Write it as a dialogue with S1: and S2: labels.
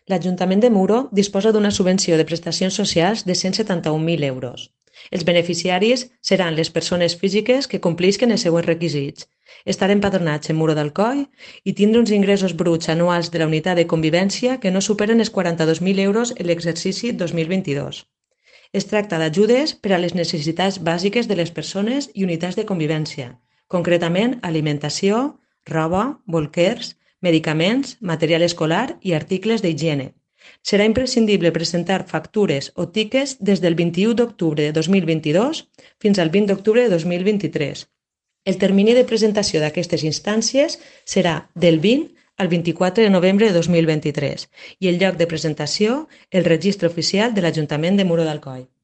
S1: L'Ajuntament de Muro disposa d'una subvenció de prestacions socials de 171.000 euros. Els beneficiaris seran les persones físiques que complisquen els següents requisits: estar empadronats en Muro d'Alcoi i tindre uns ingressos bruts anuals de la unitat de convivència que no superen els 42.000 euros en l'exercici 2022. Es tracta d'ajudes per a les necessitats bàsiques de les persones i unitats de convivència, concretament alimentació, roba, bolquers, medicaments, material escolar i articles d'higiene. Serà imprescindible presentar factures o tickets des del 21 d'octubre de 2022 fins al 20 d'octubre de 2023. El termini de presentació d'aquestes instàncies serà del 20 al 24 de novembre de 2023 i el lloc de presentació, el registre oficial de l'Ajuntament de Muro d'Alcoi.